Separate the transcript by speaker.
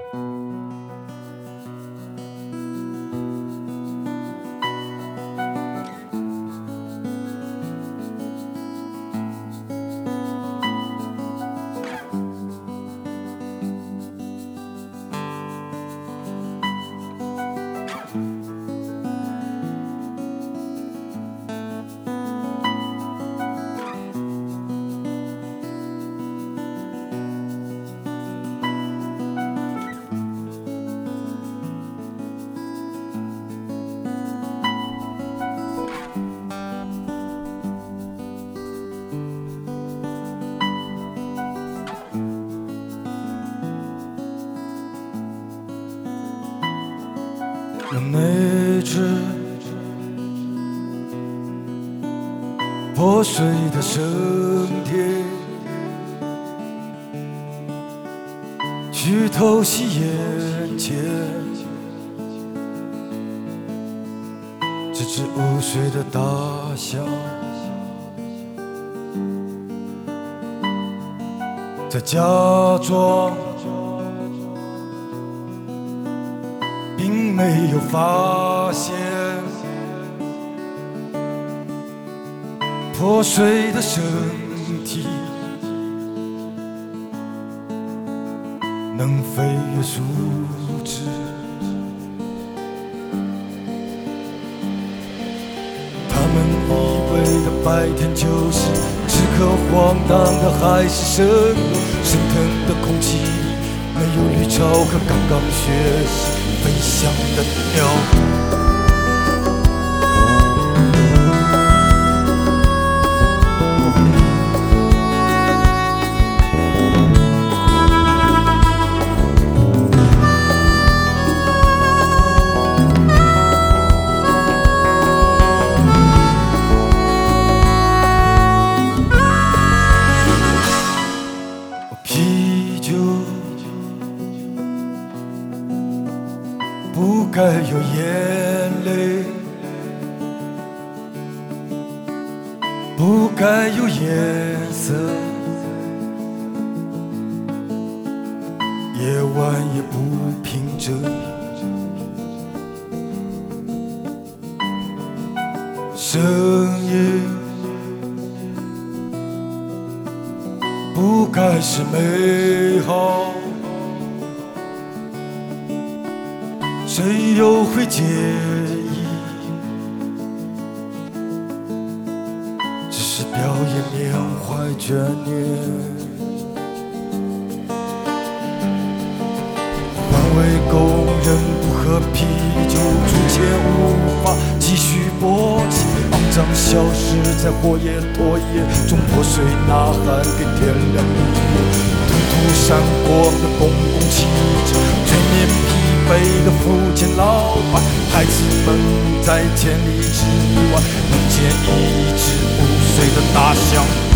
Speaker 1: 让那只破碎的身体去偷袭眼前这只午睡的大象，在假装并没有发现破碎的身体能飞越树枝，他们以为的白天就是此刻荒唐的还是生活，升腾的空气没有绿潮和刚刚学习飞翔的鸟。啤酒不该有眼泪，不该有颜色，夜晚也不平整，声音不该是美好，谁又会介意？只是表演缅怀眷念。环卫工人不喝啤酒，竹签无法继续勃起，肮脏消失在火焰唾液中破碎呐喊给天亮的夜。突突闪过的公共汽车，催眠疲惫的福建老板，孩子们在千里之外梦见一只午睡的大象。